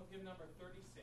hymn number 36.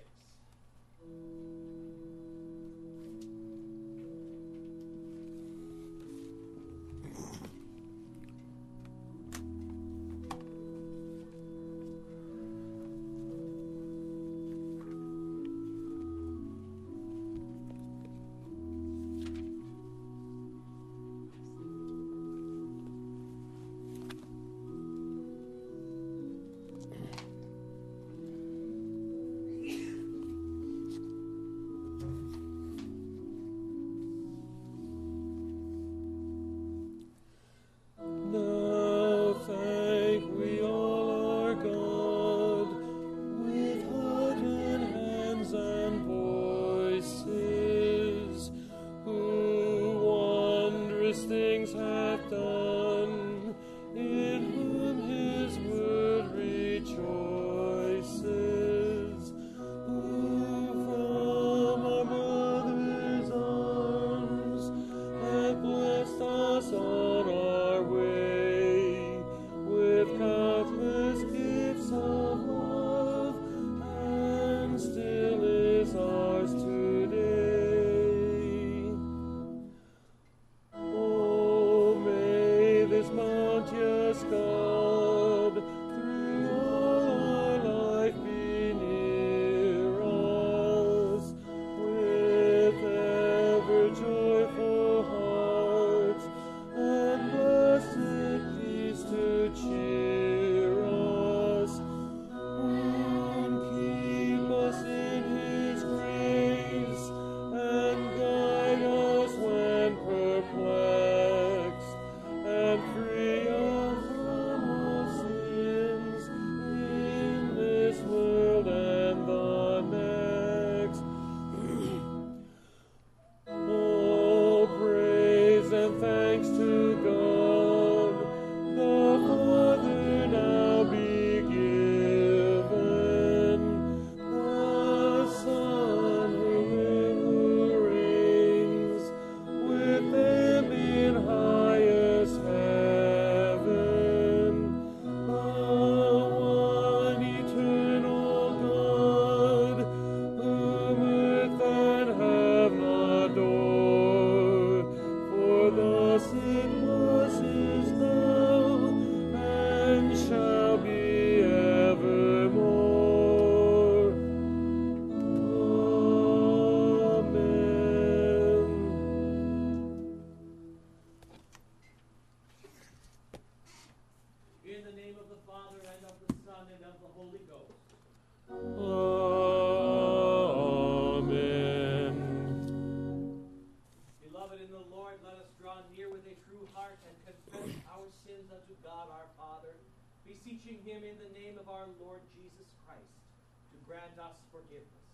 Beseeching him in the name of our Lord Jesus Christ to grant us forgiveness.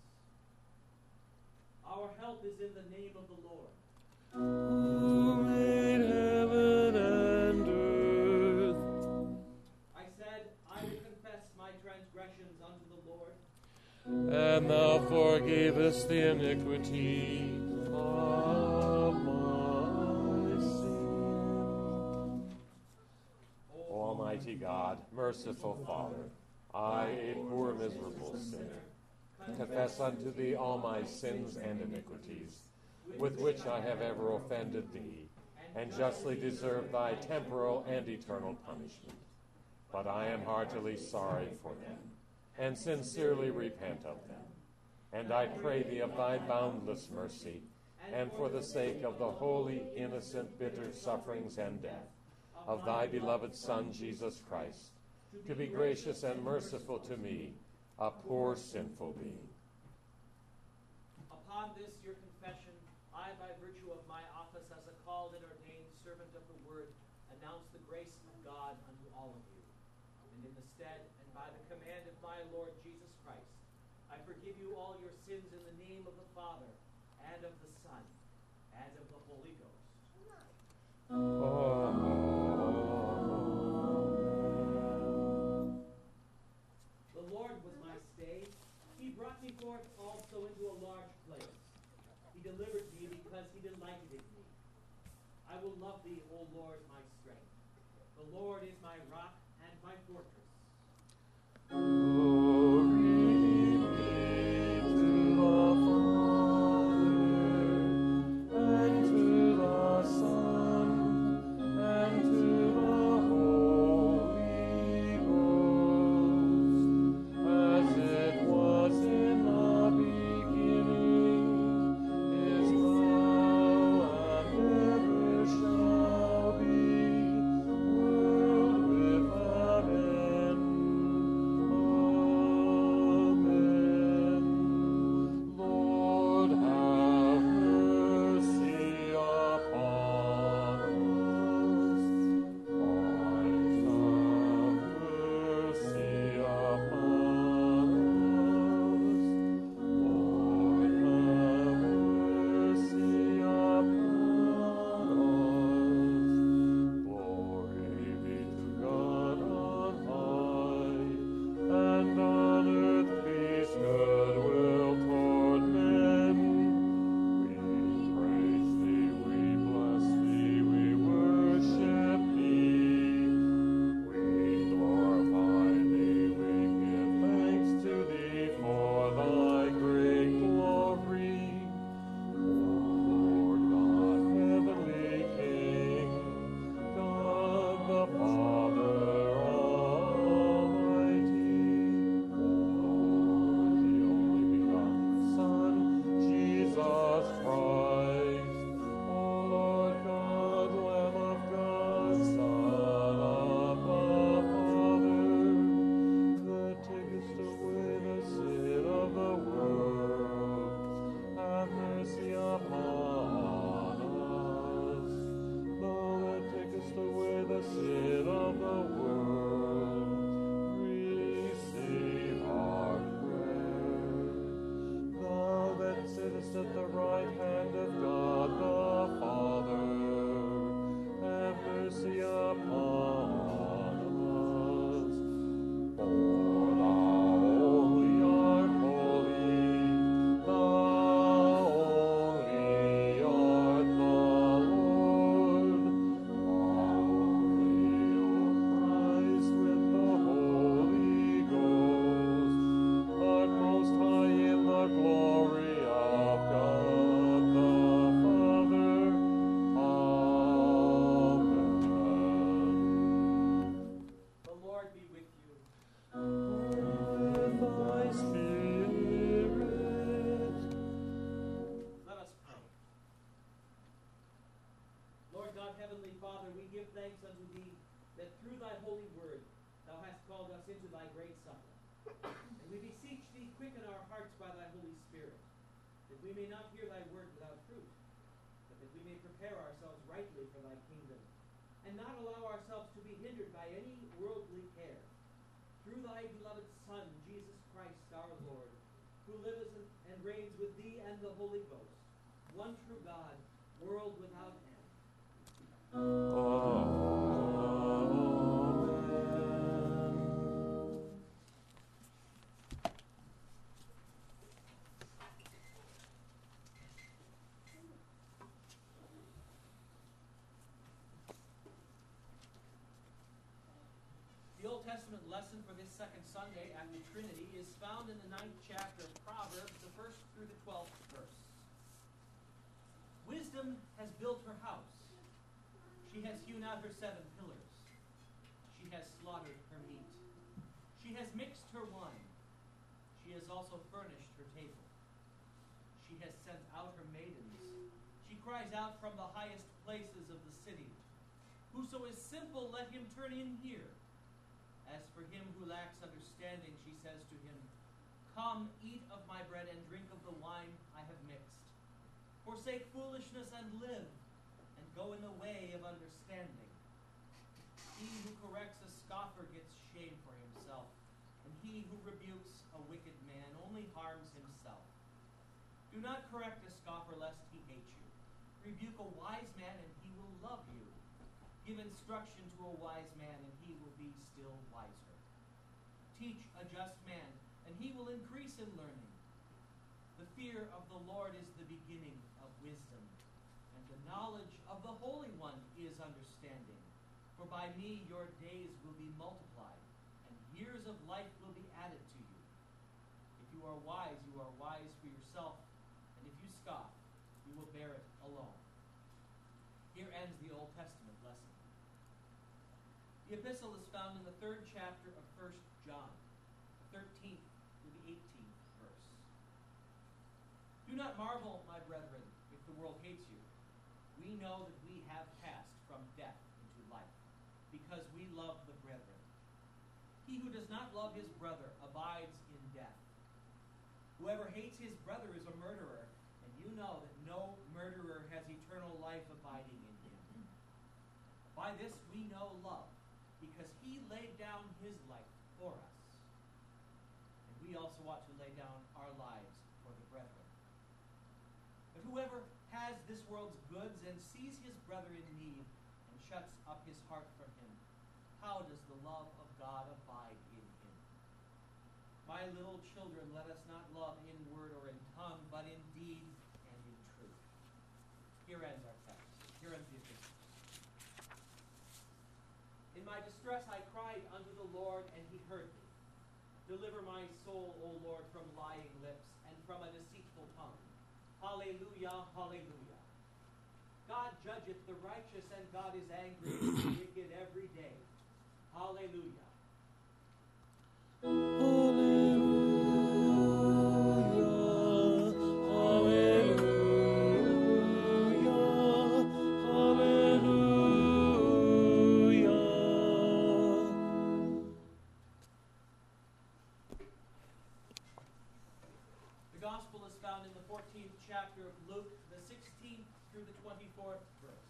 Our help is in the name of the Lord, who made heaven and earth. I said, I will confess my transgressions unto the Lord, and thou forgavest the iniquity of my sin. Almighty God, merciful Father, I, a poor miserable sinner, confess unto thee all my sins and iniquities, with which I have ever offended thee, and justly deserve thy temporal and eternal punishment. But I am heartily sorry for them, and sincerely repent of them. And I pray thee of thy boundless mercy, and for the sake of the holy, innocent, bitter sufferings and death of thy beloved Son, Jesus Christ, to be gracious and merciful to me, a poor sinful being. Upon this your confession, I, by virtue of my office as a called and ordained servant of the word, announce the grace of God unto all of you. And in the stead and by the command of my Lord Jesus Christ, I forgive you all your sins in the name of the Father, and of the Son, and of the Holy Ghost. The Lord was my stay. He brought me forth also into a large place. He delivered me because he delighted in me. I will love thee, O Lord, my strength. The Lord is my rock and my fortress. O Jesus Christ. O Lord God, Lamb of God, Son of the Father, that takest away the sin of the world, have mercy upon us. Thou that takest away the sin of the world, receive our prayer. Thou that sittest at the right hand of God the Father, have mercy upon us. For thou only art holy, thou only art the Lord, thou only, O Christ, with the Holy Ghost, art most high in the glory of God the Father. Amen. The Lord be with you. With thy spirit. Let us pray. Lord God, Heavenly Father, we give thanks unto Thee that through Thy holy word Thou hast called us into Thy great supper. And we beseech Thee, quicken our hearts by Thy Holy Spirit, that we may not hear Thy word without fruit, but that we may prepare ourselves rightly for Thy kingdom, and not allow ourselves to be hindered by any worldly care. Through Thy beloved Son, Jesus Christ our Lord, who liveth and reigns with Thee and the Holy Ghost, one true God, world without end. Amen. The Old Testament lesson for this second Sunday after Trinity is found in the 9th chapter of Proverbs, the 1st through the 12th verse. Wisdom has built her house. She has hewn out her 7 pillars. She has slaughtered her meat. She has mixed her wine. She has also furnished her table. She has sent out her maidens. She cries out from the highest places of the city. Whoso is simple, let him turn in here. As for him who lacks understanding, she says to him, Come, eat of my bread and drink of the wine I have mixed. Forsake foolishness and live, and go in the way of understanding. He who corrects a scoffer gets shame for himself, and he who rebukes a wicked man only harms himself. Do not correct a scoffer lest he hate you. Rebuke a wise man, and he will love you. Give instruction to a wise man, and he will be still wiser. Teach a just man, and he will increase in learning. The fear of the Lord is the beginning of wisdom, and the knowledge of the Holy One is understanding. For by me your days will be multiplied, and years of life will be added to you. If you are wise for yourself, and if you scoff, you will bear it alone. Here ends the Old Testament lesson. The epistle is found in the 3rd chapter of 1 John, the 13th through the 18th verse. Do not marvel, my brethren, if the world hates you. We know that we have passed from death into life, because we love the brethren. He who does not love his brother abides in death. Whoever hates his brother is a murderer, and you know that no murderer has eternal life abiding in him. By this we know love, because he laid down his life for us. And we also ought to lay down our lives for the brethren. But whoever has this world's goods and sees his brother in need and shuts up his heart from him, how does the love of God abide in him? My little children, let us not love in word or in tongue, but in deed and in truth. Here ends our text. Here ends the epistle. In my distress I cried unto the Lord, and he heard me. Deliver my soul, O Lord, from lying lips and from a deceitful tongue. Hallelujah, hallelujah. God judgeth the righteous, and God is angry with the wicked every day. Hallelujah. Hallelujah, hallelujah. the 16th through the 24th verse.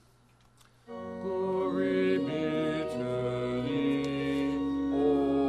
Glory be to thee, O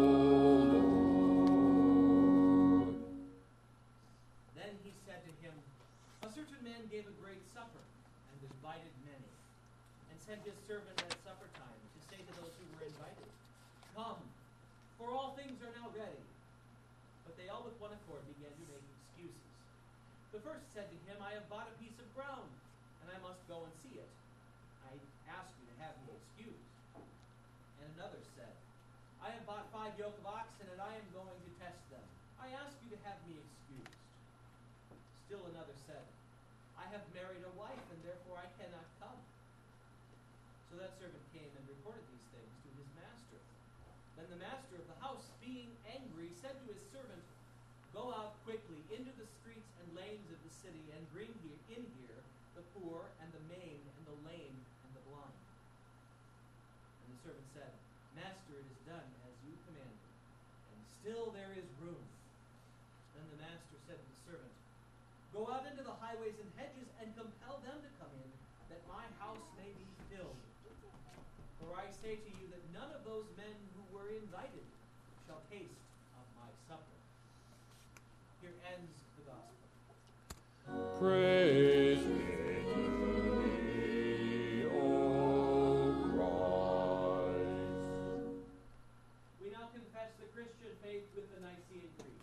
Lord. Then he said to him, a certain man gave a great supper, and invited many, and sent his servant at supper time to say to those who were invited, come, for all things are now ready. But they all with one accord began to make excuses. The first said to him, I have bought a piece of ground, and I must go and see it. I ask you to have me excused. And another said, I have bought 5 yoke of oxen, and I am going to test them. I ask you to have me excused. Still another said, I have married a wife, and therefore I cannot come. So that servant came and reported these things to his master. Then the master of the house, being angry, said to his servant, go out quickly into the streets and lanes of the city, and bring in here the poor, and the maimed, and the lame, and the blind. And the servant said, Master, it is done as you commanded, and still there is room. Then the master said to the servant, go out into the highways and hedges, and compel them to come in, that my house may be filled. For I say to you that none of those men who were invited shall taste of my supper. Here ends the gospel. Praise be to thee, O Christ. We now confess the Christian faith with the Nicene Creed.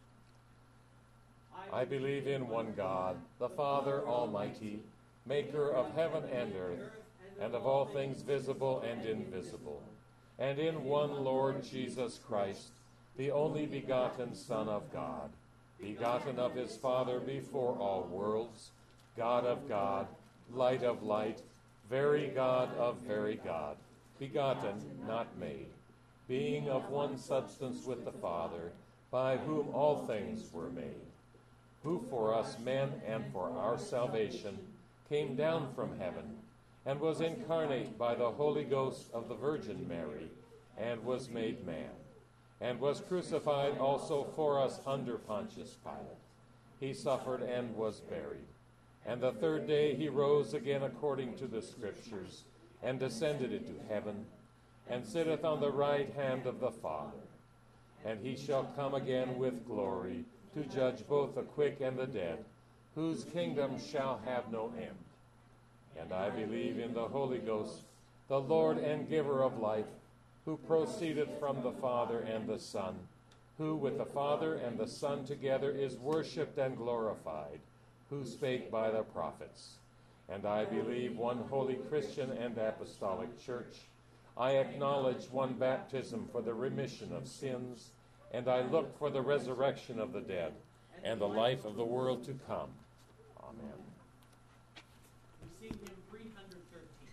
I believe in one God, the Father Almighty, maker of heaven and earth, and of all things visible and invisible, and in one Lord Jesus Christ, the only begotten Son of God, begotten of his Father before all worlds, God of God, light of light, very God of very God, begotten, not made, being of one substance with the Father, by whom all things were made, who for us men and for our salvation came down from heaven, and was incarnate by the Holy Ghost of the Virgin Mary, and was made man, and was crucified also for us under Pontius Pilate. He suffered and was buried. And the third day he rose again according to the Scriptures, and descended into heaven, and sitteth on the right hand of the Father. And he shall come again with glory, to judge both the quick and the dead, whose kingdom shall have no end. And I believe in the Holy Ghost, the Lord and giver of life, who proceedeth from the Father and the Son, who with the Father and the Son together is worshipped and glorified, who spake by the prophets. And I believe one holy Christian and apostolic church. I acknowledge one baptism for the remission of sins, and I look for the resurrection of the dead and the life of the world to come. Amen. We sing hymn 313.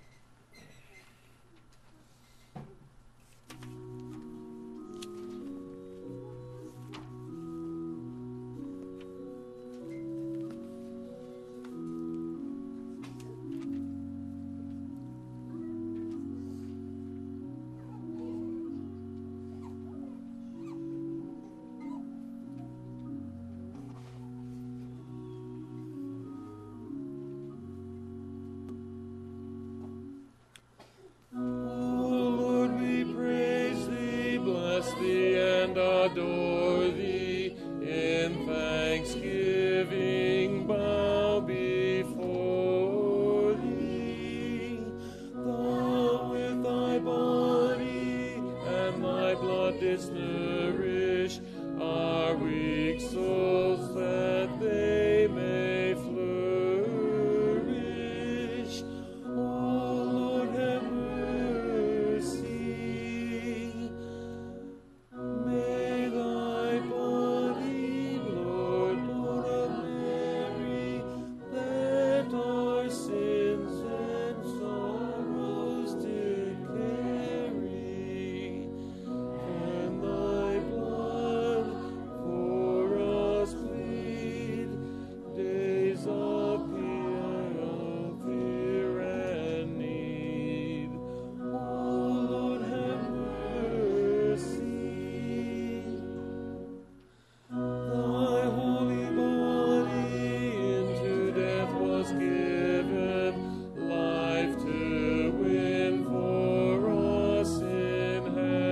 given life to win for us in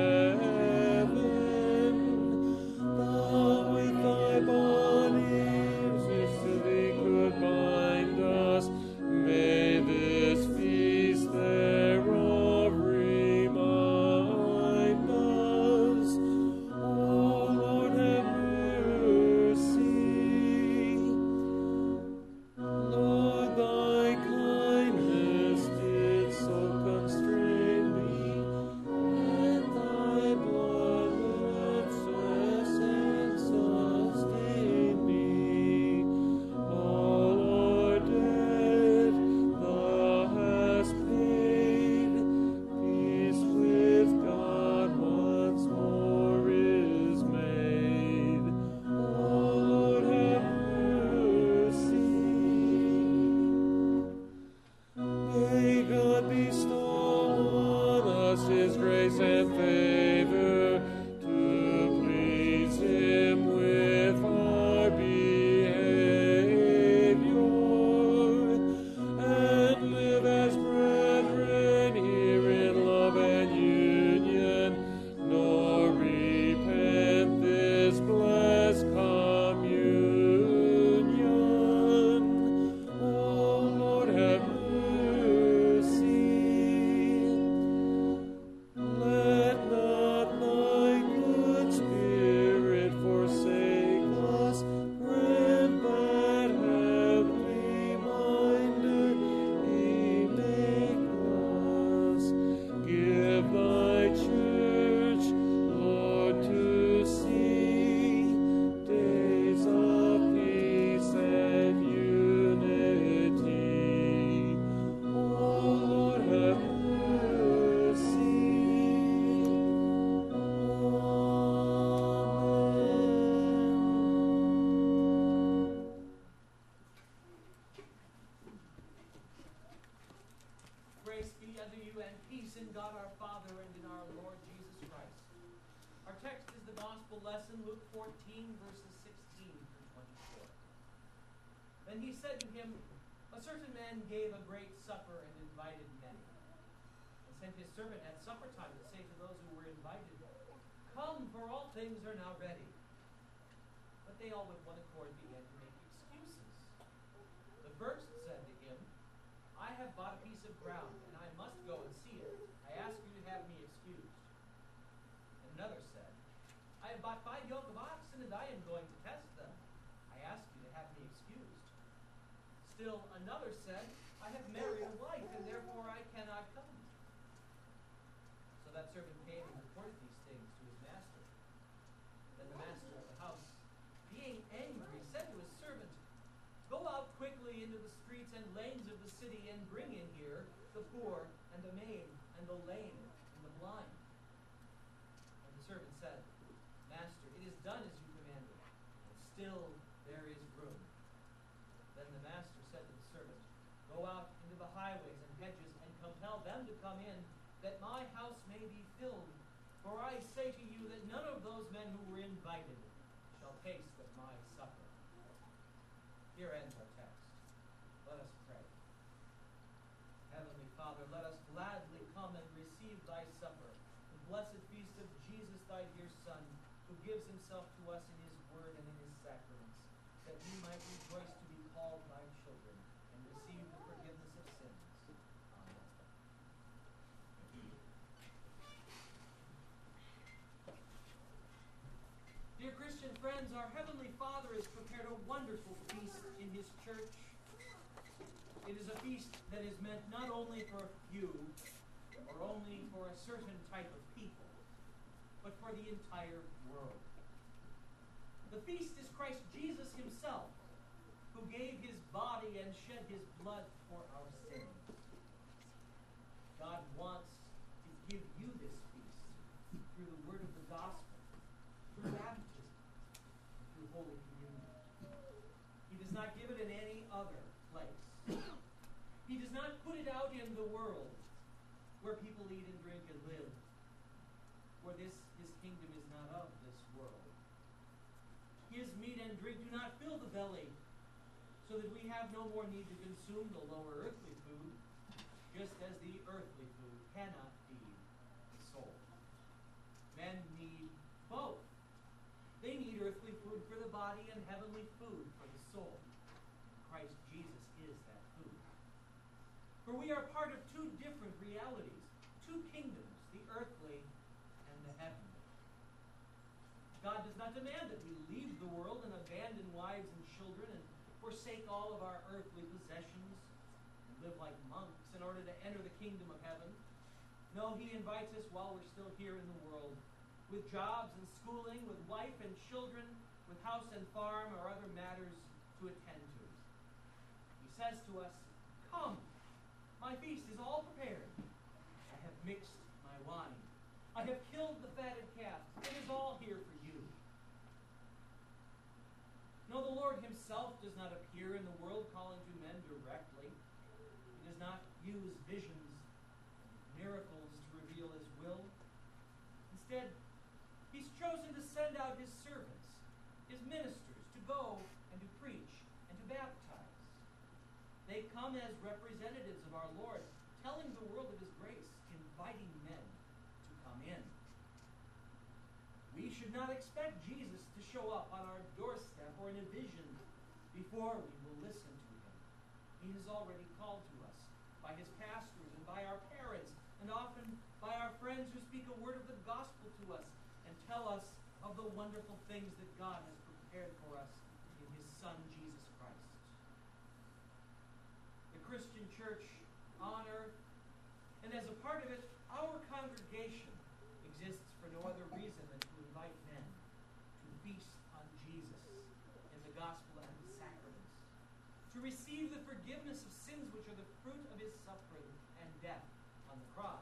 heaven. Thou with thy bodies, if to thee could bind us, may this feast thereof remind us. O Lord, have mercy. Lord, thy kindness did so constrain me, and thy blood and sustain me. All our debt thou hast paid, peace with God once more is made. O Lord, have mercy. May God bestow on us His grace and favor to please Him with our behavior, and live as brethren here in love and union, nor repent this blessed communion. O Lord, have mercy. Let not thy good spirit forsake us. Grant that heavenly-minded he make us. Give thy church, Lord, to see days of peace and unity. O Lord, have mercy. Amen. Grace be unto you and peace in God our Father and in our Lord Jesus Christ. Our text is the gospel lesson, Luke 14, verses 16 through 24. Then he said to him, a certain man gave a great supper and invited many, and sent his servant at supper time to say to those who were invited, come, for all things are now ready. But they all with one accord began to make excuses. The first said to him, I have bought a piece of ground, and I must go and see it. I ask you to have me excused. And another said, I have bought 5 yoke of oxen, and I am going to test them. I ask you to have me excused. Still another said, I have married a wife, and therefore I cannot come. So that servant came and reported these things to his master. Then the master of the house, being angry, said to his servant, go out quickly into the streets and lanes of the city, and bring in here the poor, and the maimed, and the lame, and the blind. And the servant said, Master, it is done as you commanded, and still there is room. Then the master said to the servant, go out into the highways and hedges, and compel them to come in, that my house may be filled. For I say to you that none of those men who were invited shall taste of my supper. Here ends our text. Let us pray. Heavenly Father, let us gladly come and receive thy supper, the blessed feast of Jesus, thy dear Son, who gives himself to us in his word and in his sacraments, that we might rejoice to be called thy children and receive the forgiveness of sins. Amen. Dear Christian friends, our Heavenly Father has prepared a wonderful feast in his church. It is a feast that is meant not only for a few, or only for a certain type of people, but for the entire world. The feast is Christ Jesus himself, who gave his body and shed his blood for our sins. God wants to give you this feast through the word of the gospel, through baptism, through Holy Communion. He does not give it in any other place. He does not put it out in the world where people eat and drink and live, for his kingdom is not of this world. His meat and drink do not fill the belly, so that we have no more need to consume the lower earthly food, just as the earthly food cannot feed the soul. Men need both. They need earthly food for the body and heavenly food for the soul. Christ Jesus is that food. For we are part of two different realities, two kingdoms, the earthly and the heavenly. God does not demand that we leave the world and abandon wives and children and forsake all of our earthly possessions and live like monks in order to enter the kingdom of heaven. No, he invites us while we're still here in the world, with jobs and schooling, with wife and children, with house and farm or other matters to attend to. He says to us, "Come, my feast is all prepared. I have mixed my wine. I have killed the fatted calf. It is all here for you." No, the Lord himself does not appear in the world calling to men directly. He does not use visions and miracles to reveal his will. Instead, he's chosen to send out his servants, his ministers, to go and to preach and to baptize. They come as representatives of our Lord, telling the world of his grace, inviting men to come in. We should not expect Jesus to show up on our doorstep or in a vision before we will listen to him. He has already called to us by his pastors and by our parents, and often by our friends who speak a word of the gospel to us and tell us of the wonderful things that God has prepared for us in his Son, Jesus Christ. The Christian church on earth, and as a part of it, our congregation exists for no other reason than to invite men to feast on Jesus in the gospel and the sacraments, to receive the forgiveness of sins which are the fruit of his suffering and death on the cross.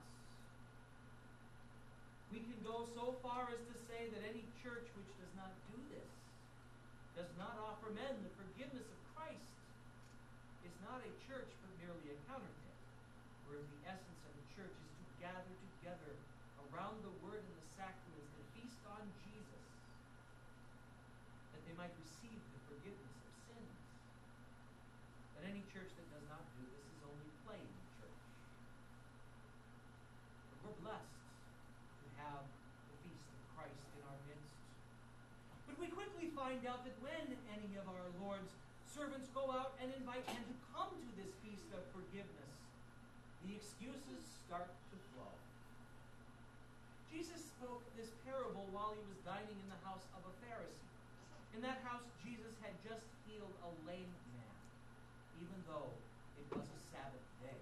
We can go so far as to say that any church which does not do this, does not offer men the forgiveness of Christ, is not a church but merely a counterfeit, where the essence of the church is to gather together around the word and the sacraments and feast on Jesus, that they might receive the forgiveness of sins. But any church that does not do this is only playing church. But we're blessed to have the feast of Christ in our midst. But we quickly find out that when any of our Lord's servants go out and invite men to come to this feast of forgiveness, the excuses start to flow. Jesus spoke this parable while he was dining in the house of a Pharisee. In that house, Jesus had just healed a lame man, even though it was a Sabbath day.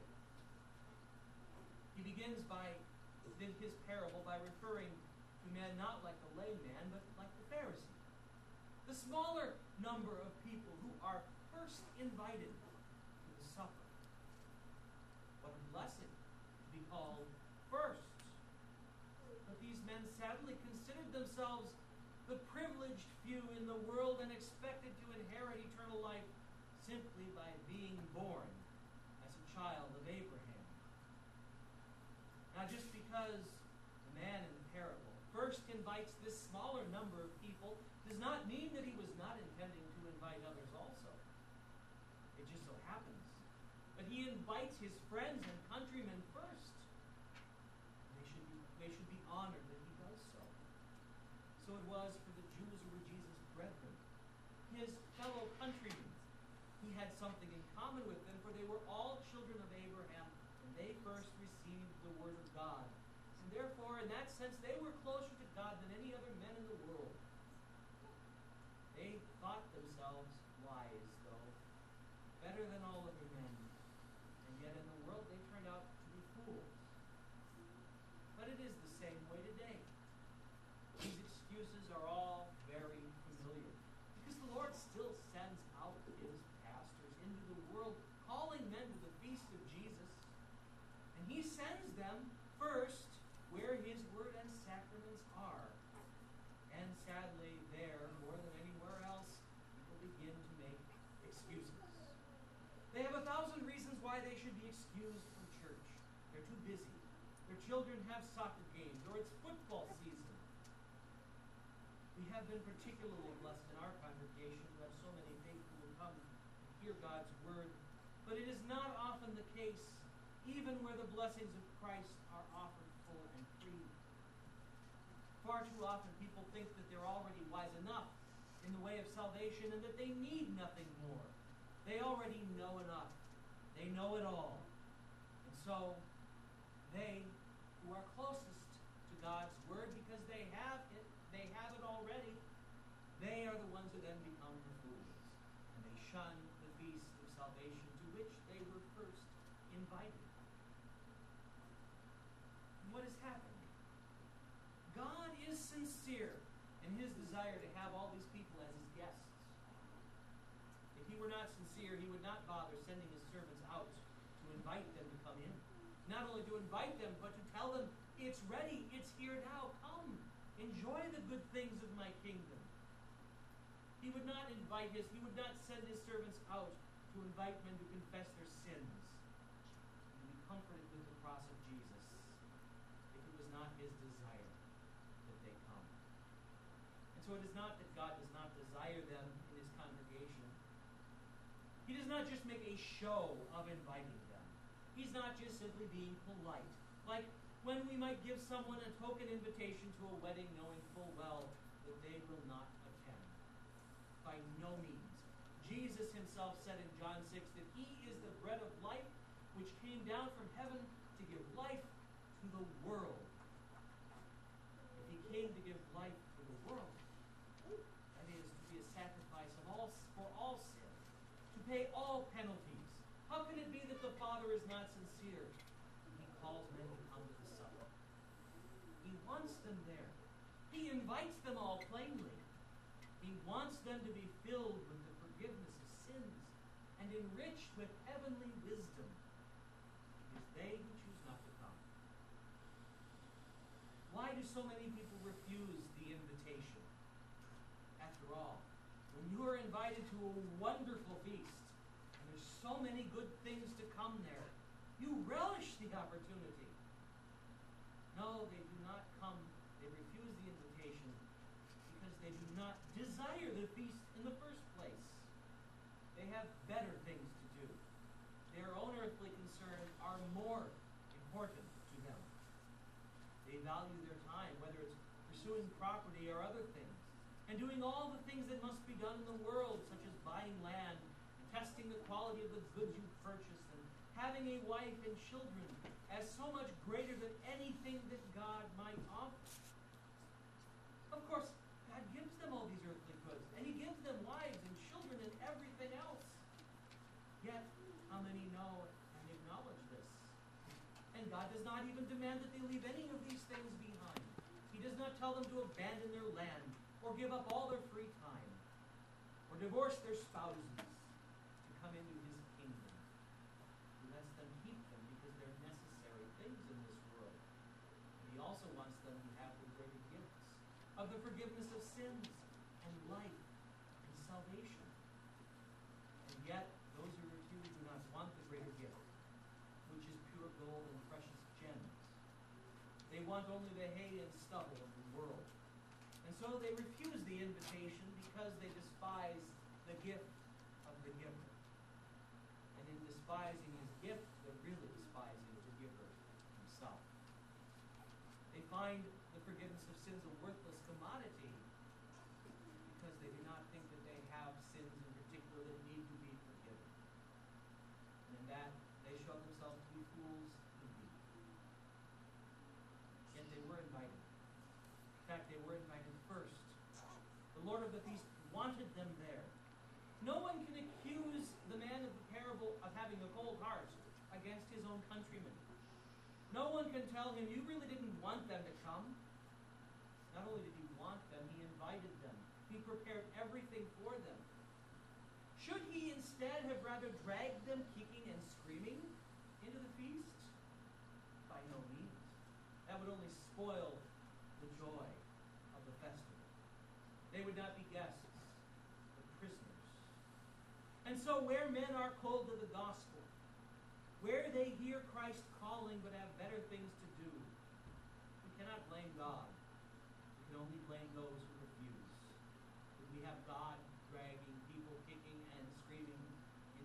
He begins his parable by referring to men not like the lame man, but like the Pharisee, the smaller number of people who are first invited to the supper. What a blessing to be called first. But these men sadly considered themselves the privileged few in the world and expected to inherit eternal life simply by being born as a child of Abraham. Now, just because the man in the parable first invites this smaller number of people does not mean that he was not intending to invite others also. It just so happens that he invites his friends and countrymen first. They should be honored that he does so. So it was for the Jews who were Jesus' brethren, his fellow countrymen. He had something in common with them, for they were all children of Abraham, and they first received the word of God. And therefore, in that sense, they were closer to God than any other men in the world. They thought themselves wise, though, better than all other men. And yet in the world, they turned out to be fools. But it is the same way today. These excuses are all very familiar, because the Lord still sends out his pastors into the world, calling men to the feast of Jesus. And he sends them first where his word and sacraments are. And sadly, there, more than anywhere else, people begin to make excuses. They have 1,000 reasons why they should be excused from church. They're too busy. Their children have soccer games, or it's football season. We have been particularly blessed in our congregation to have so many faithful who come and hear God's word, but it is not often the case, even where the blessings of Christ are offered full and free. Far too often people think that they're already wise enough in the way of salvation and that they need nothing more. They already know enough. They know it all. And so, they who are closest to God's word, because they have it already, they are the ones who then become the fools. And they shun the feast of salvation to which they were first invited. What has happened? God is sincere in his desire to have all these people as his guests. If he were not sincere, he would not bother sending his servants out to invite them to come in. Not only to invite them, but to tell them, it's ready, it's here now, come, enjoy the good things of my kingdom. He would not send his servants out to invite men to confess their sins and to be comforted with the cross of Jesus if it was not his desire that they come. And so it is not that God does not desire them in his congregation. He does not just make a show of inviting them. He's not just simply being polite. Like when we might give someone a token invitation to a wedding knowing full well that they will not attend. By no means. Jesus himself said in John 6 that he is the bread of life which came down from heaven to give life to the world. If he came to give life to the world, that is to be a sacrifice for all sin, to pay all penalties. How can it be that the Father is not sincere when he calls men to come to the supper? He wants them there. He invites them all plainly. He wants them to be filled with the forgiveness of sins and enriched with heavenly wisdom. It is they who choose not to come. Why do so many people refuse the invitation? After all, when you are invited to a wonderful feast, and there's so many good things to come there, you relish the opportunity. No, they do not come. They refuse the invitation because they do not desire the feast in the first place. They have better things to do. Their own earthly concerns are more important to them. They value their time, whether it's pursuing property or other things, and doing all the things that must be done in the world, such as buying land, and testing the quality of the goods you've purchased, and having a wife and children, as so much greater than anything that God might offer. Of course, God gives them all these earthly goods, and he gives them wives and children and everything else. Yet, how many know and acknowledge this? And God does not even demand that they leave any of these things behind. He does not tell them to abandon their land, or give up all their free time, or divorce their spouses to come into his kingdom. He lets them keep them because they're necessary things in this world. And he also wants them to have the greater gifts of the forgiveness of sins and life and salvation. And yet, those who refuse do not want the greater gift, which is pure gold and precious gems. They want only the hay and stubble of the world. And so they refuse the invitation because they despise the gift of the giver. And in despising his gift, they're really despising the giver himself. They find the forgiveness of sins a worthless commodity because they do not think that they have sins in particular that need to be forgiven. And in that, they show themselves to be fools indeed. Yet they were invited. In fact, they were invited first. The Lord of the feast wanted them there. No one can accuse the man of the parable of having a cold heart against his own countrymen. No one can tell him, you really didn't want them to come. Not only did he want them, he invited them. He prepared everything for them. Should he instead have rather dragged them kicking and screaming into the feast? By no means. That would only spoil the joy of the festival. They would not be guests, but prisoners. And so where men are cold to the gospel, where they hear Christ calling but have better things to do, we cannot blame God. We can only blame those who refuse. If we have God dragging people kicking and screaming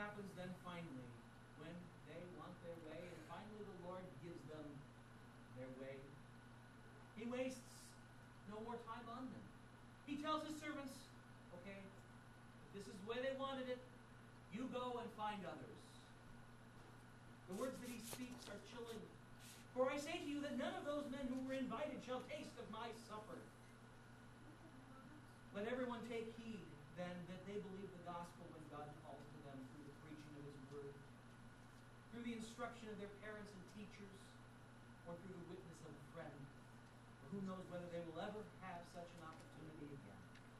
happens then finally when they want their way, and finally the Lord gives them their way? He wastes no more time on them. He tells his servants, okay, if this is the way they wanted it, you go and find others. The words that he speaks are chilling. For I say to you that none of those men who were invited shall taste of my supper. Let everyone take heed, then, that they believe the gospel when God calls to them through the preaching of his word, through the instruction of their parents and teachers, or through the witness of a friend. For who knows whether they will ever have such an opportunity again.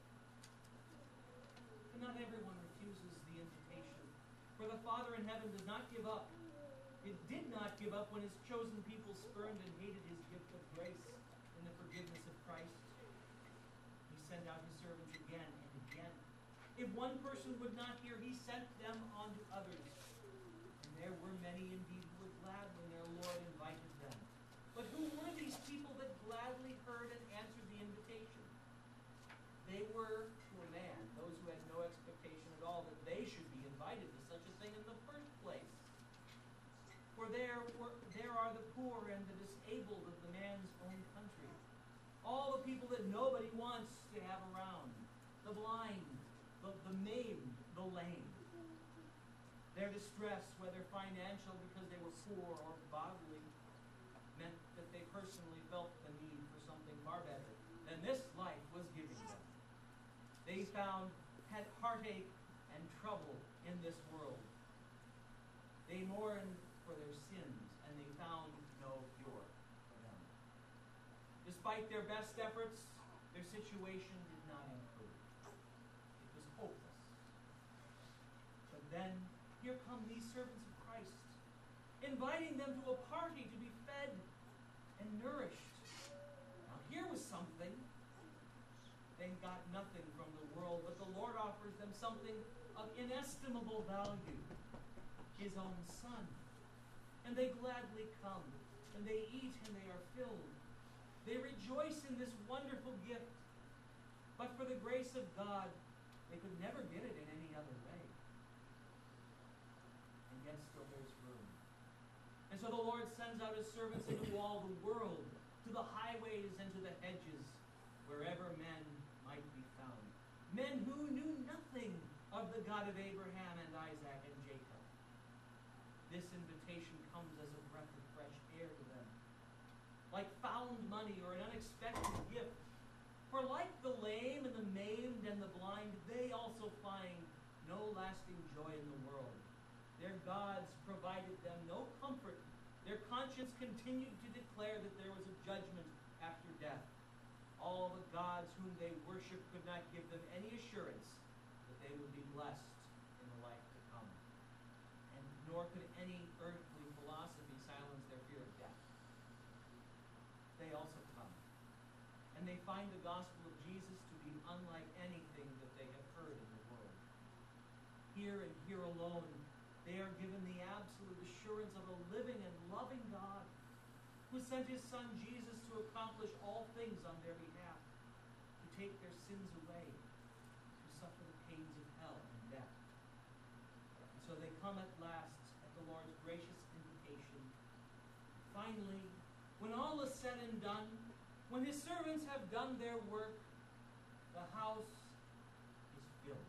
But not everyone refuses the invitation. For the Father in heaven does not give up. It did not give up when his chosen people spurned and hated his gift of grace in the forgiveness of Christ. He sent out his servants again and again. If one person would not hear, he sent them on to others. And there were many indeed who were glad when their Lord invited them. But who were these people that gladly heard and answered the invitation? They were, to a man, those who had no expectation at all that they should be invited to such a thing in the first place. For there are the poor and the disabled of the man's own country. All the people that nobody wants to have around. The blind, the maimed, the lame. Their distress, whether financial because they were poor or bodily, meant that they personally felt the need for something far better than this life was giving them. They had heartache and trouble in this world. They mourned for their sins, and they found no cure for them. Despite their best efforts, their situation did not improve. It was hopeless. But then, here come these servants of Christ, inviting them to a party to be fed and nourished. Now, here was something. They got nothing from the world, but the Lord offers them something of inestimable value, his own Son. And they gladly come, and they eat, and they are filled. They rejoice in this wonderful gift. But for the grace of God, they could never get it in any other way. And yet still there's room. And so the Lord sends out his servants into all the world, to the highways and to the hedges, wherever men might be found. Men who knew nothing of the God of Abraham and Isaac and Jacob. This invitation comes as a breath of fresh air to them, like found money or an unexpected gift. For like the lame and the maimed and the blind, they also find no lasting joy in the world. Their gods provided them no comfort. Their conscience continued to declare that there was a judgment after death. All the gods whom they worshipped could not give them any assurance that they would be blessed in the life to come. And nor could any earthly philosophy silence their fear of death. They also come. And they find the gospel of Jesus to be unlike anything that they have heard in the world. Here and here alone, they are given the absolute assurance of a living and loving God who sent his Son Jesus to accomplish all things on their behalf, to take their sins away, to suffer the pains of hell and death. And so they come at last at the Lord's gracious invitation. Finally, when all is said and done, when his servants have done their work, the house is filled.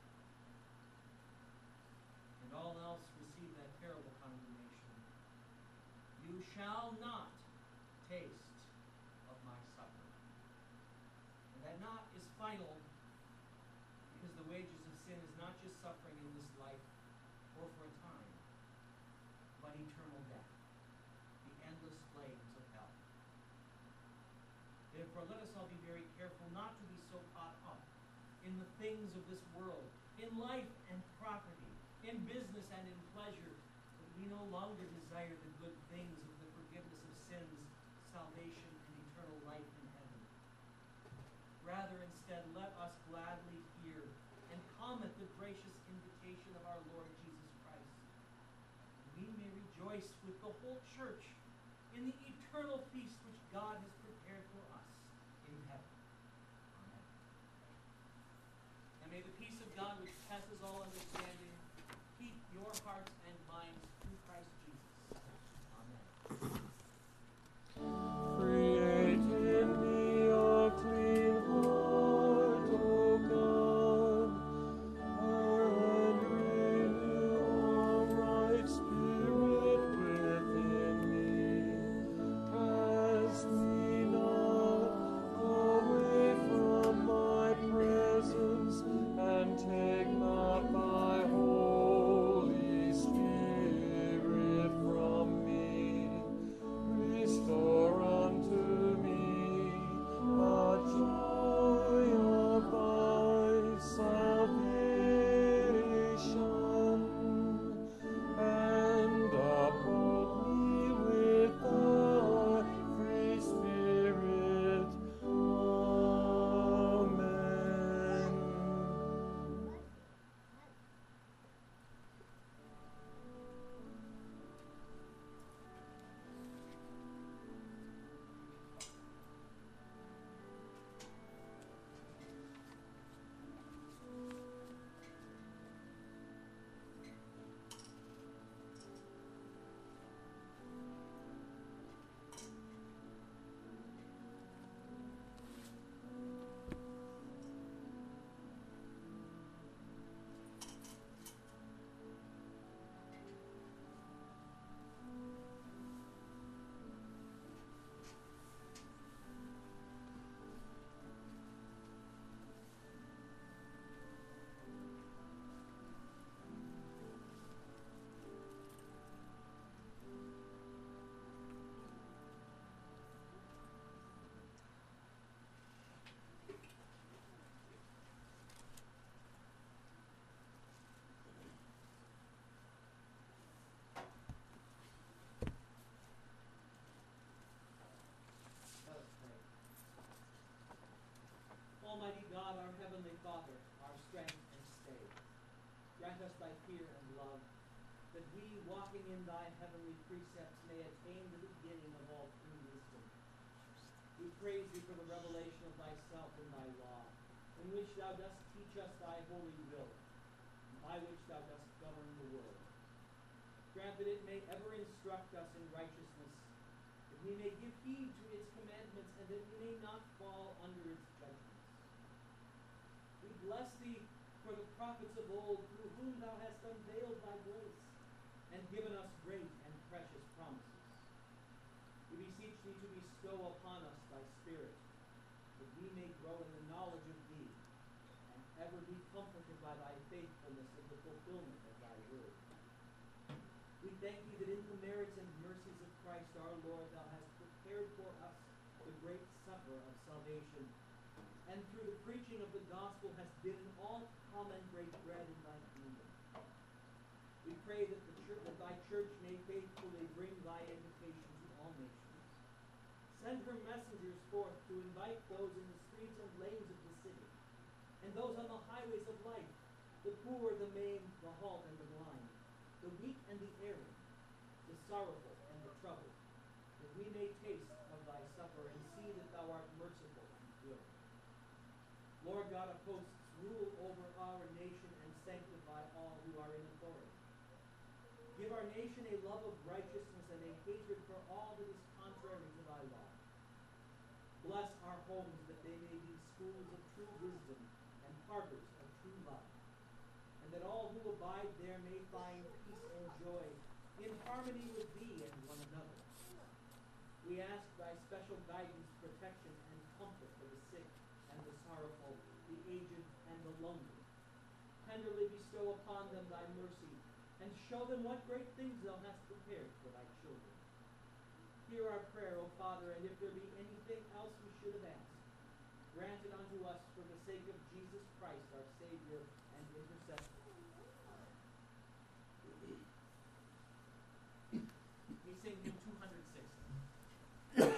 And all else receive that terrible condemnation. You shall not taste of my supper. And that not is final, because the wages of sin is not just suffering in this life or for a time, but eternal death, the endless flames of hell. Therefore, let us all be very careful not to be so caught up in the things of this world, in life and property, in business and in pleasure, that we no longer desire the good things of the forgiveness of sins, salvation, and eternal life in heaven. Rather, instead, let us gladly hear and come at the gracious invitation of our Lord Jesus Christ. We may rejoice with the whole church in the eternal feast which God has prepared for us in heaven. Amen. And may the peace of God, which passes all understanding, keep hearts and minds through Christ Jesus. Amen. Create in me a clean heart, O God, and renew a right spirit within me. Cast me not away from thy presence, and take not thy Holy Spirit from me. Restore unto me the joy of thy salvation, and uphold me with thy free spirit. Amen. Let us pray. Almighty God, our Heavenly Father, our strength and stay, grant us thy fear and love, that we, walking in thy heavenly precepts, may attain the beginning of all true wisdom. We praise thee for the revelation of thyself in thy law, in which thou dost teach us thy holy will, and by which thou dost govern the world. Grant that it may ever instruct us in righteousness, that we may give heed to its commandments, and that we may not fall under its judgments. We bless thee for the prophets of old, through whom thou hast unveiled thy grace, and given us great and precious promises. We beseech thee to bestow upon us thy Spirit, that we may grow in the knowledge of thee, and ever be comforted by thy faithfulness in the fulfillment of thy word. We thank thee that in the merits and mercies of Christ our Lord thou hast prepared for us the great supper of salvation, and through the preaching of the gospel hast bidden all to come and break bread in thy kingdom. We pray that thy church may faithfully bring thy invitation to all nations. Send her messengers forth to invite those in the streets and lanes of the city, and those on the highways of life, the poor, the maimed, the halt, and the blind, the weak and the erring, the sorrowful and the troubled, that we may taste of thy supper and see that thou art merciful and good. Lord God of hosts, rule over our nation and sanctify all who are in authority. Give our nation a love of righteousness and a hatred for all that is contrary to thy law. Bless our homes that they may be schools of true wisdom and harbors of true love, and that all who abide there may find peace and joy in harmony with thee and one another. We ask thy special guidance, protection, and comfort for the sick and the sorrowful, the aged and the lonely. Tenderly bestow upon them thy mercy, and show them what great things thou hast prepared for thy children. Hear our prayer, O Father, and if there be anything else we should have asked, grant it unto us for the sake of Jesus Christ, our Savior and intercessor. Amen. We sing hymn 260.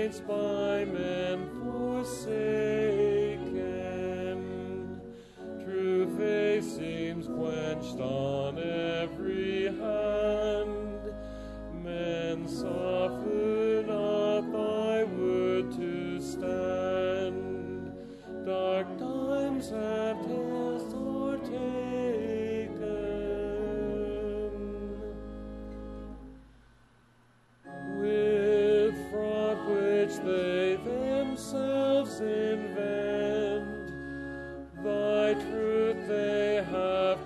saints by men forsaken. True faith seems quenched on every hand. Men suffer not thy word to stand. Dark times have tales o'ertaken. With fraud which they themselves invent, thy truth they have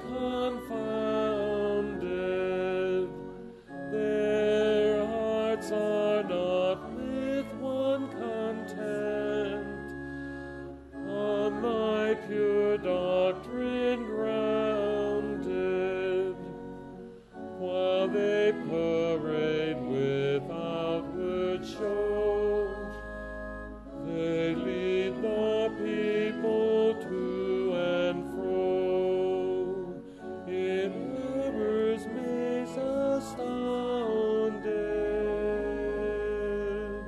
confounded. Their hearts are not with one content, on thy pure doctrine grounded, while they parade with outward show. They lead the people to and fro, in error's maze astounded.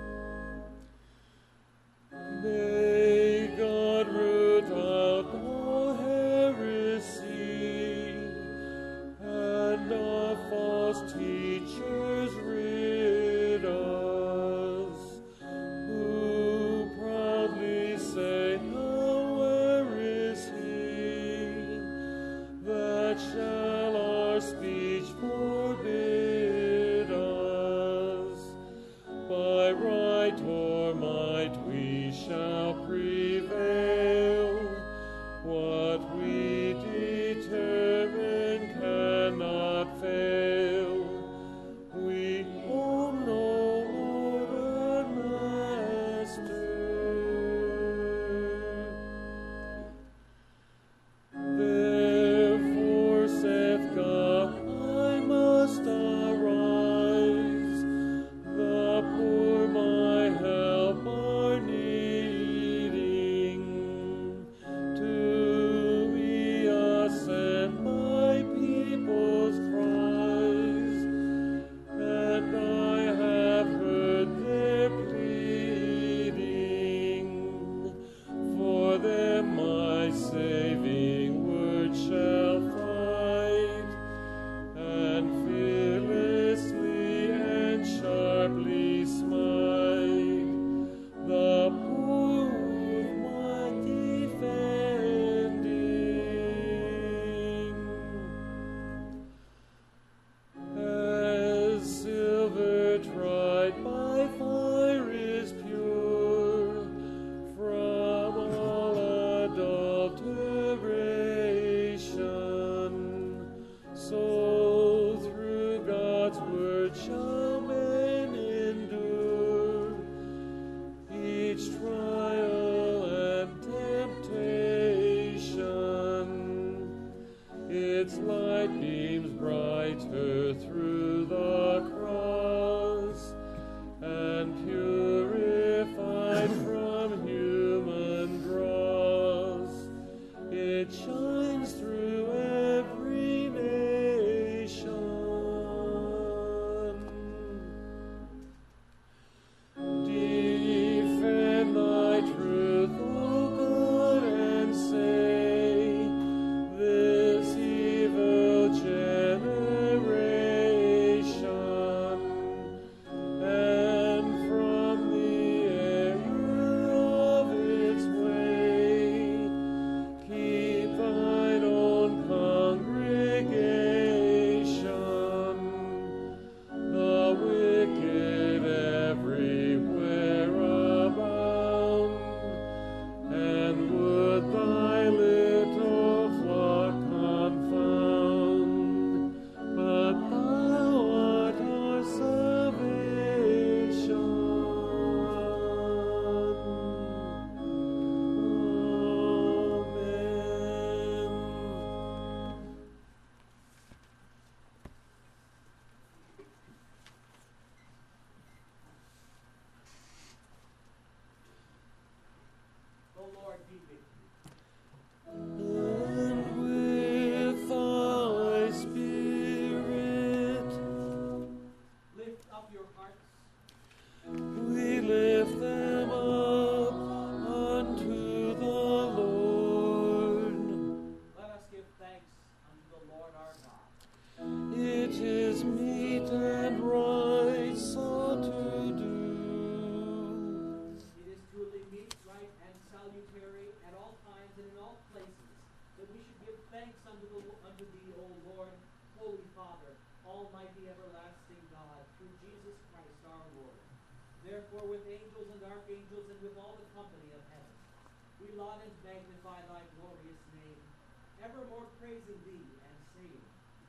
May God root out all heresy, and of false teachers rid us, who proudly say, "Now where is he that shall our speech forbid us? By right or might we shall prevail. What we determine cannot fail. We own no Lord or Master. Therefore saith God, I must arise. The poor my help are needing. To me assent my people's cries, and I have heard their pleading. For them my saving word shall fight, and fearlessly and sharply smite the poor with my defending. As silver tried by fire is pure from all adulteration, so through God's word shall men endure each trial and temptation. Its light beams brighter through the cross, and purified from human dross, it shines through every nation. everlasting God, through Jesus Christ our Lord. Therefore, with angels and archangels and with all the company of heaven, we laud and magnify thy glorious name, evermore praising thee and saying,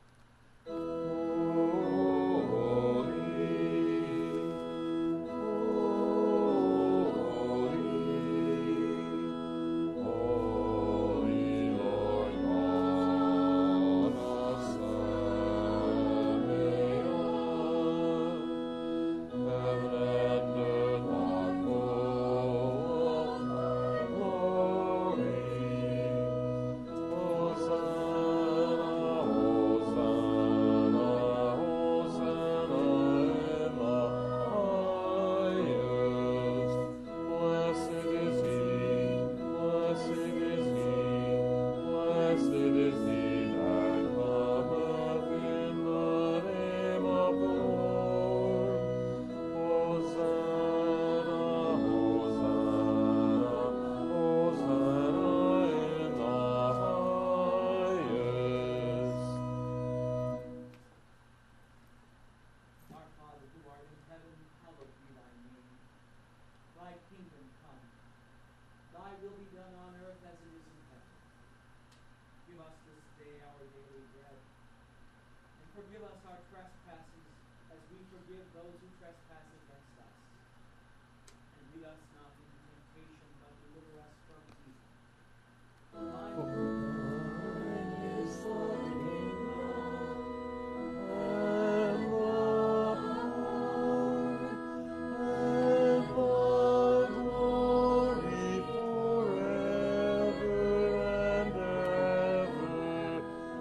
forgive us our trespasses, as we forgive those who trespass against us. And lead us not into temptation, but deliver us from evil. For thine is the kingdom, and the power, and the glory forever and ever.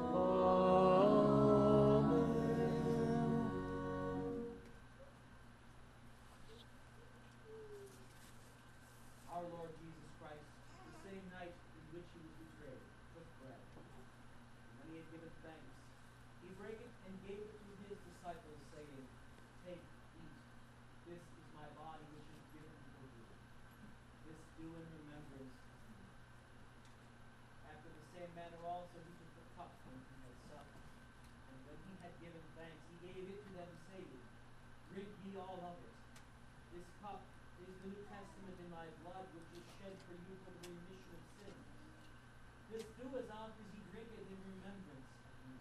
Our Lord Jesus Christ, the same night in which he was betrayed, took bread. And when he had given thanks, he brake it and gave it to his disciples, saying, Take, eat. This is my body which is given for you. This do in remembrance of me. After the same manner also he took the cup when he had supped. And when he had given thanks, he gave it to them, saying, Drink ye all of it. This cup is the New Testament in my blood, which is shed for you for the remission of sins. This do as oft as ye drink it in remembrance of me.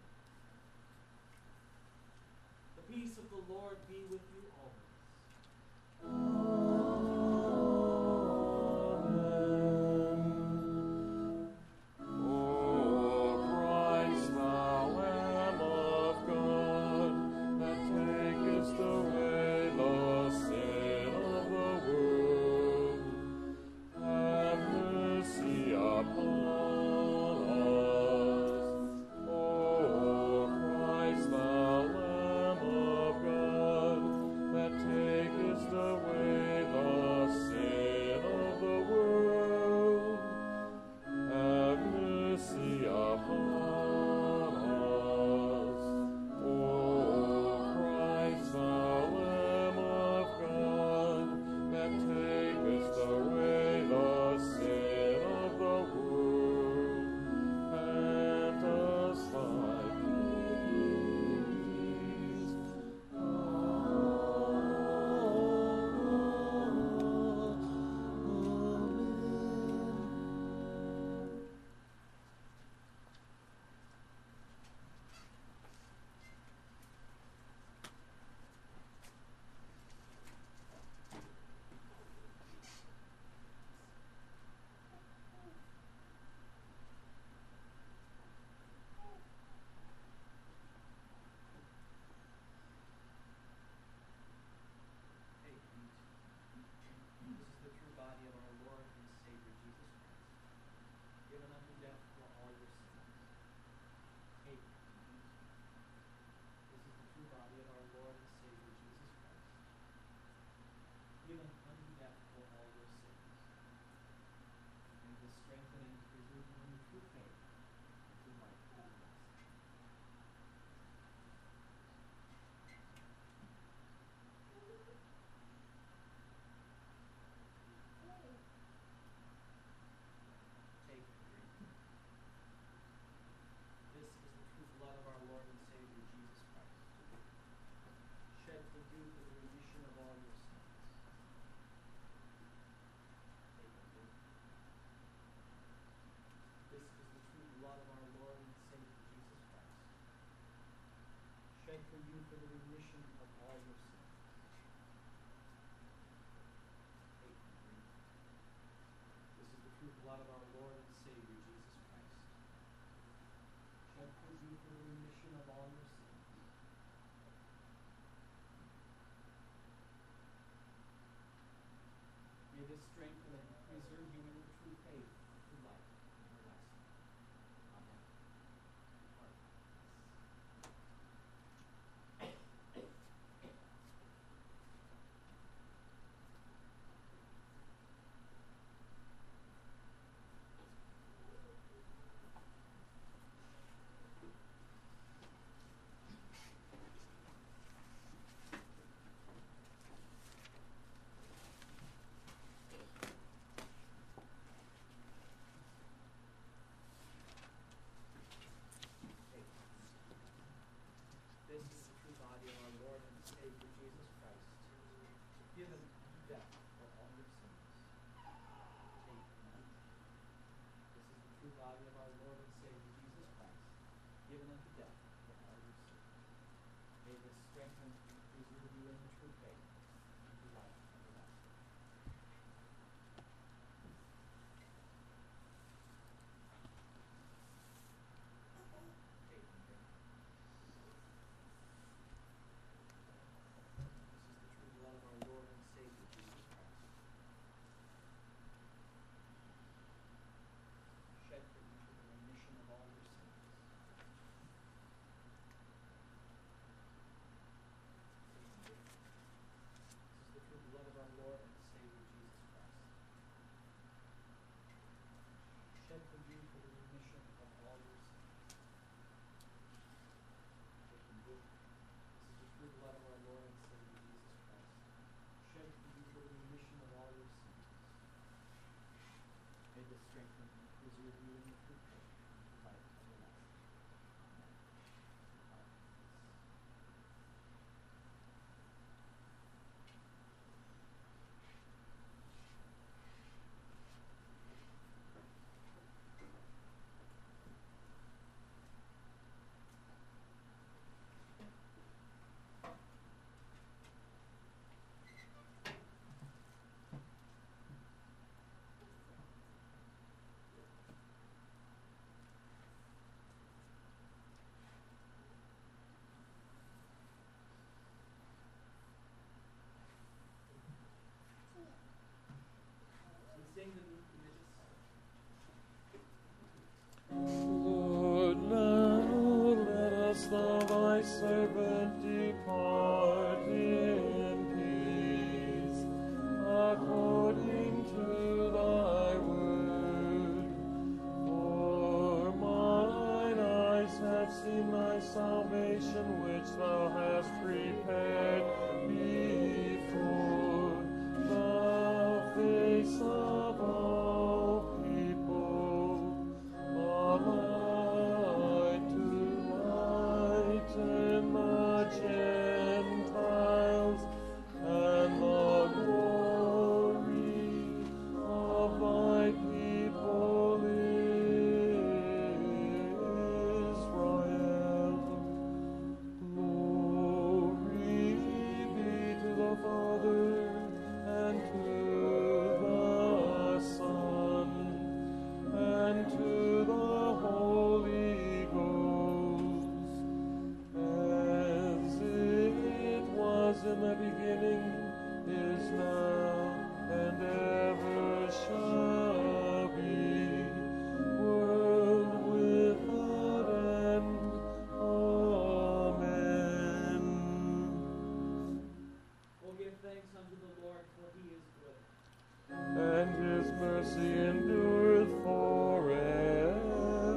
The peace of the Lord be with you always. God. given unto death for all your sins. Take and eat. This is the true body of our Lord and Savior Jesus Christ, given unto death for all your sins. May this strengthen and preserve you in the true faith unto life everlasting. Take and drink. This is the true blood of our Lord and Savior Jesus Christ, shed for you for the remission of all your sins. This is the true blood of our Lord and Savior Jesus Christ, shed for you for the remission of all your sins. Take and drink. This is the true blood of our Lord and Savior Jesus Christ, shed for you for the remission of all your sins. May this strengthen and preserve you in the true faith unto life everlasting. Amen. We sing the religious Lord, now let us love thy servant depart in peace, according to thy word. For mine eyes have seen thy salvation, which thou hast prepared before the face of all people, a light to lighten the Gentiles, and the glory of thy people Israel. Glory be to the Father, and to the Son, and to the Holy Ghost, as it was in the beginning, is now, and ever shall be, world without end. Amen. Oh, give thanks unto the Lord, for he is good. And his mercy endureth forever.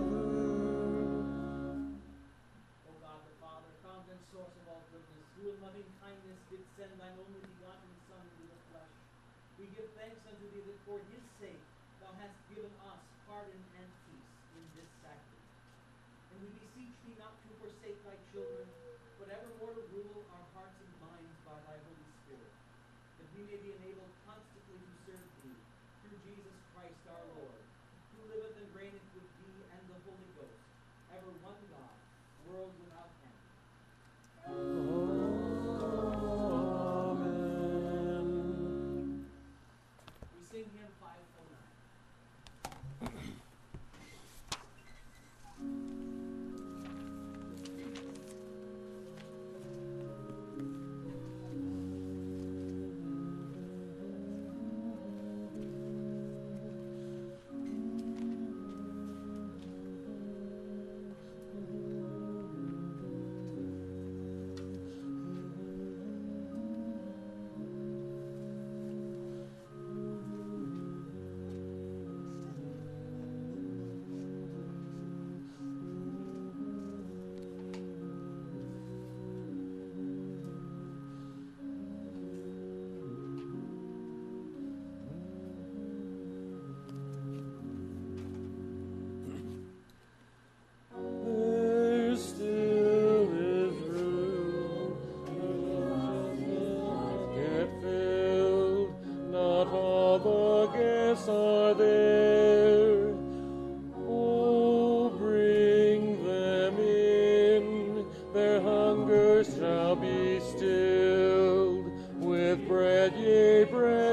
O God the Father, fount and source of all goodness, who in loving kindness did send thine only begotten Son into the flesh, we give thanks unto thee that for his sake thou hast given us pardon and peace in this sacrament. And we beseech thee not to forsake thy children, but evermore to rule our hearts and minds by thy Holy Spirit, that we may be enabled constantly to serve thee through Jesus Christ our Lord, who liveth and reigneth with thee and the Holy Ghost, ever one God, world without end. Amen. We sing hymn 509.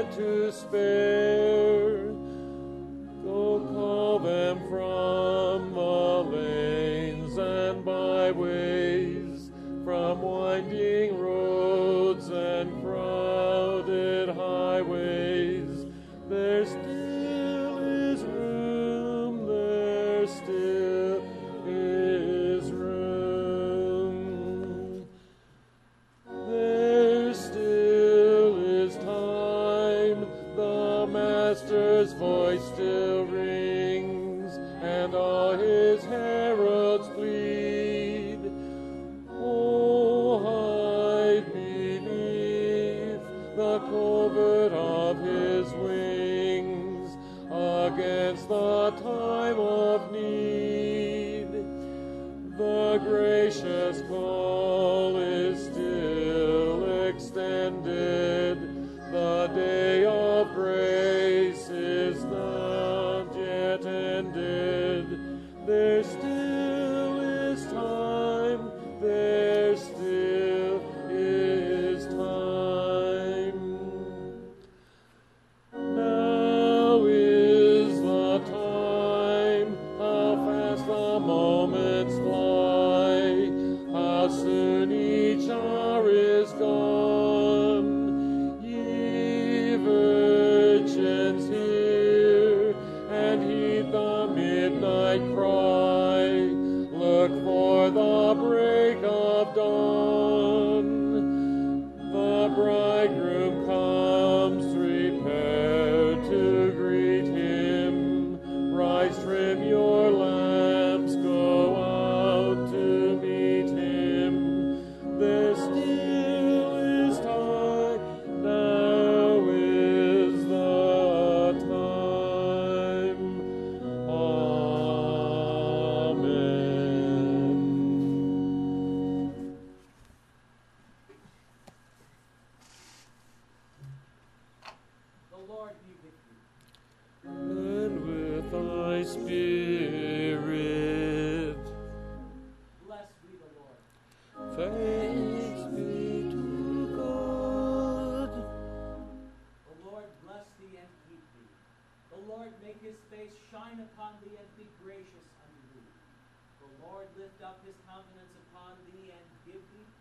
not to spare. Go call them from the lanes and byways, from winding roads and crowded highways. There still is room, there still is room. There still is time, the Master's voice still rings, and all his heralds plead. Oh, hide beneath the covert of his wings, against the time of need. The gracious call is still extended. The day of grace is not yet ended. There still is time. There still is time. Now is the time. How fast the moments fly. How soon each hour is gone. Ye virgins, hear and heed the midnight cry. Look for the break of dawn. The bridegroom comes, prepare to greet him. Rise, trim your lamps, go out to meet him. There still is time, now is the time. Amen. The Lord be with you. And with thy spirit, Blessed be the Lord. thanks be to God. The Lord bless thee and keep thee. The Lord make his face shine upon thee and be gracious unto thee. The Lord lift up his countenance upon thee and give thee